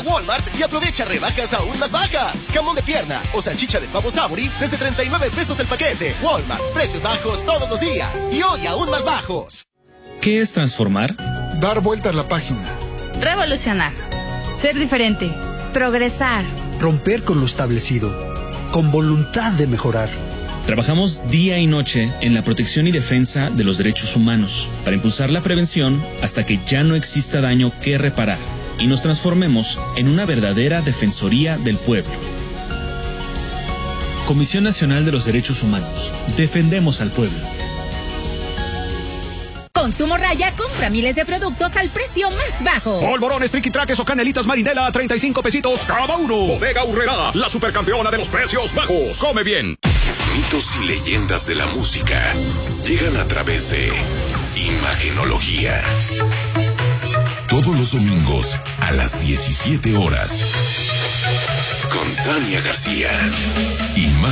Walmart y aprovecha rebajas aún más bajas. Jamón de pierna o salchicha de pavo Sabori desde 39 pesos el paquete. Walmart, precios bajos todos los días y hoy aún más bajos. ¿Qué es transformar? Dar vuelta a la página. Revolucionar. Ser diferente. Progresar. Romper con lo establecido. Con voluntad de mejorar. Trabajamos día y noche en la protección y defensa de los derechos humanos para impulsar la prevención hasta que ya no exista daño que reparar y nos transformemos en una verdadera defensoría del pueblo. Comisión Nacional de los Derechos Humanos. Defendemos al pueblo. Consumo Raya compra miles de productos al precio más bajo. Polvorones, triquitraques o canelitas Marinela a 35 pesitos cada uno. Bodega Aurrerá, la supercampeona de los precios bajos. Come bien. Mitos y leyendas de la música llegan a través de Imagenología. Todos los domingos a las 17 horas. Con Tania García.